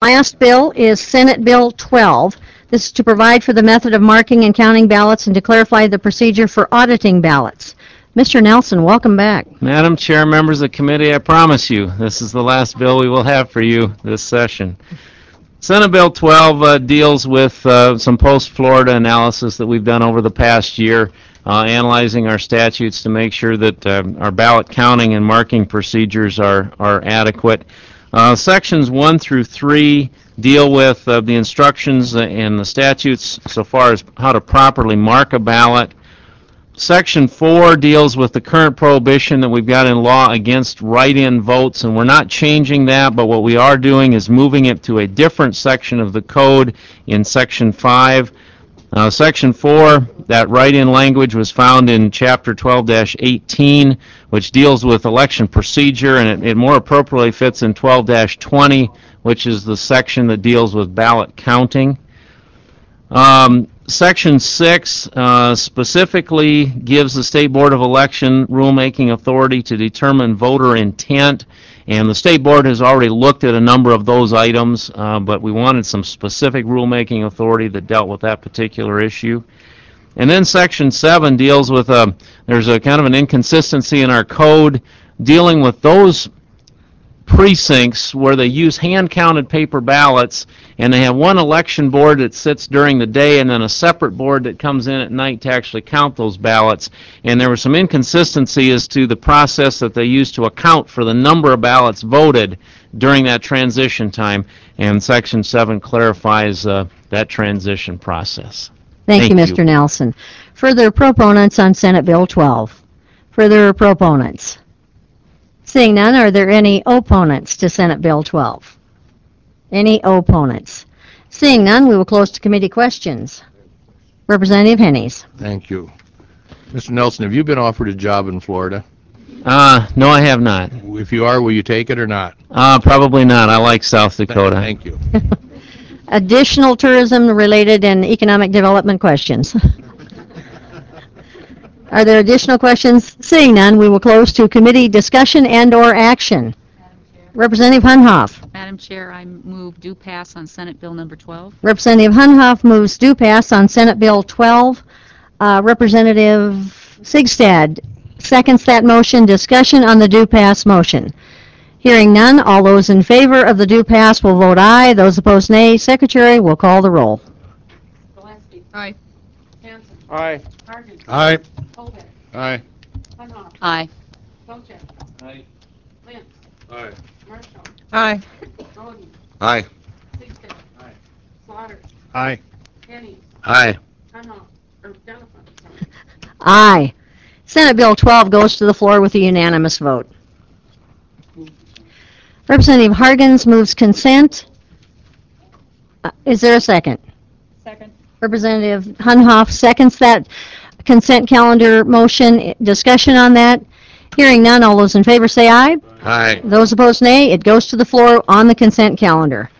Last bill is Senate Bill 12. This is to provide for the method of marking and counting ballots and to clarify the procedure for auditing ballots. Mr. Nelson, welcome back. Madam Chair, members of the committee, I promise you, this is the last bill we will have for you this session. Senate Bill 12 deals with some post-Florida analysis that we've done over the past year, analyzing our statutes to make sure that our ballot counting and marking procedures are adequate. Sections 1 through 3 deal with the instructions and the statutes so far as how to properly mark a ballot. Section 4 deals with the current prohibition that we've got in law against write-in votes, and we're not changing that, but what we are doing is moving it to a different section of the code in Section 5. Section 4, that write-in language was found in Chapter 12-18, which deals with election procedure, and it more appropriately fits in 12-20, which is the section that deals with ballot counting. Section 6 specifically gives the State Board of Election rulemaking authority to determine voter intent, and the State Board has already looked at a number of those items, but we wanted some specific rulemaking authority that dealt with that particular issue. And then Section 7 deals with, there's a kind of an inconsistency in our code dealing with those precincts where they use hand-counted paper ballots, and they have one election board that sits during the day and then a separate board that comes in at night to actually count those ballots. And there was some inconsistency as to the process that they use to account for the number of ballots voted during that transition time, and Section 7 clarifies that transition process. Thank you, Mr. Nelson. Further proponents on Senate Bill 12? Further proponents? Seeing none, are there any opponents to Senate Bill 12? Any opponents? Seeing none, we will close to committee questions. Representative Hennies. Thank you. Mr. Nelson, have you been offered a job in Florida? No, I have not. If you are, will you take it or not? Probably not. I like South Dakota. Thank you. Additional tourism-related and economic development questions. Are there additional questions? Seeing none, we will close to committee discussion and/or action. Representative Hunhoff. Madam Chair, I move due pass on Senate Bill number 12. Representative Hunhoff moves due pass on Senate Bill 12. Representative Sigstad seconds that motion. Discussion on the due pass motion. Hearing none, all those in favor of the due pass will vote aye. Those opposed, nay. Secretary will call the roll. Gillespie. Aye. Hanson. Aye. Harden. Aye. Colbeck. Aye. Hunhoff. Aye. Bocek. Aye. Lentz. Aye. Marshall. Aye. Roden. Aye. Sigstad. Aye. Slaughter. Aye. Hennies. Aye. Hunhoff. Delahunt. Sorry. Aye. Senate Bill 12 goes to the floor with a unanimous vote. Representative Hargens moves consent. Is there a second? Second. Representative Hunhoff seconds that consent calendar motion. Discussion on that. Hearing none, all those in favor say aye. Aye. Those opposed, nay. It goes to the floor on the consent calendar.